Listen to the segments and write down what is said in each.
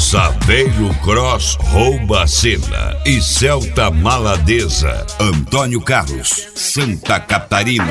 Saveiro Cross rouba a cena e Celta Maladeza. Antônio Carlos, Santa Catarina.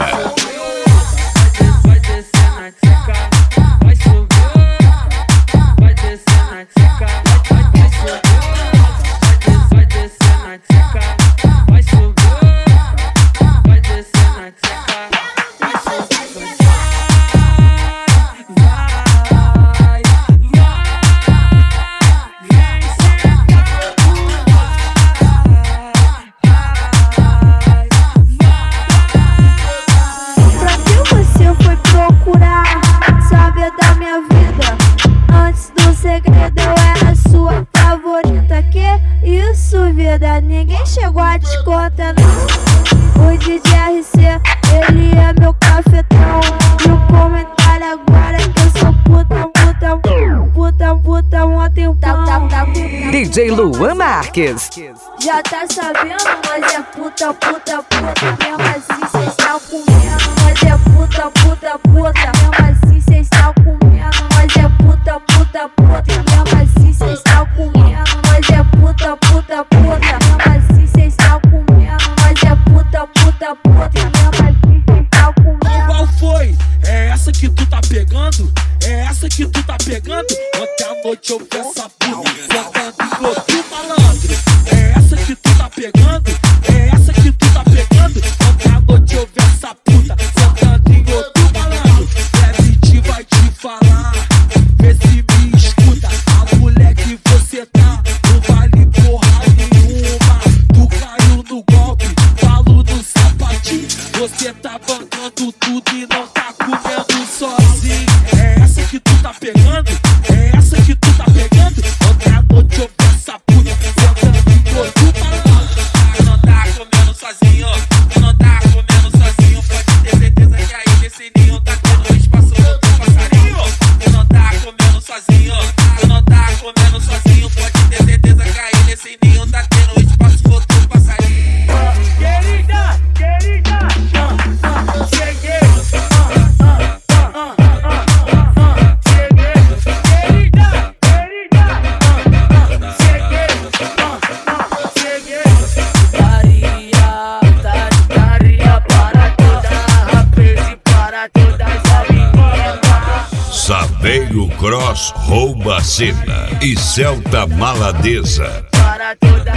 Ninguém chegou a te contar, não. O DJ RC, ele é meu cafetão. E o comentário agora é que eu sou puta ontem DJ Luan Marques. Já tá sabendo, mas é puta. Mesmo assim cês tão comendo, mas é puta. Mesmo assim cês tão comendo, mas é puta. Mesmo assim cês tão comendo, mas é puta. Mesmo assim cês tão comendo, mas é puta. Mesmo assim cês tão comendo. Qual foi? É essa que tu tá pegando? É essa que tu tá pegando? Ontem à noite eu vi essa puta sentando em outro malandro. É essa que tu tá pegando? É essa que tu tá pegando? Ontem à noite eu vi essa puta sentando em outro malandro. Deve vai te falar, vê se me escuta. A mulher que você tá não vale porra nenhuma. Tu caiu no golpe, falo no sapatinho. Você tá bancando tudo e não tá comendo sozinho. É essa que tu tá pegando? É essa que tu tá pegando? Ontem à noite eu vi essa puta sentando em outro malandro. Tu não tá comendo sozinho, tu não tá comendo sozinho. Pode ter certeza que aí nesse ninho tá tendo espaço outro passarinho. Tu não tá comendo sozinho, tu não tá comendo sozinho. Pode ter certeza que aí nesse ninho tá tendo espaço outro passarinho. Querida, cheguei. Saveiro Cross rouba a cena e Celta Maladeza. Para toda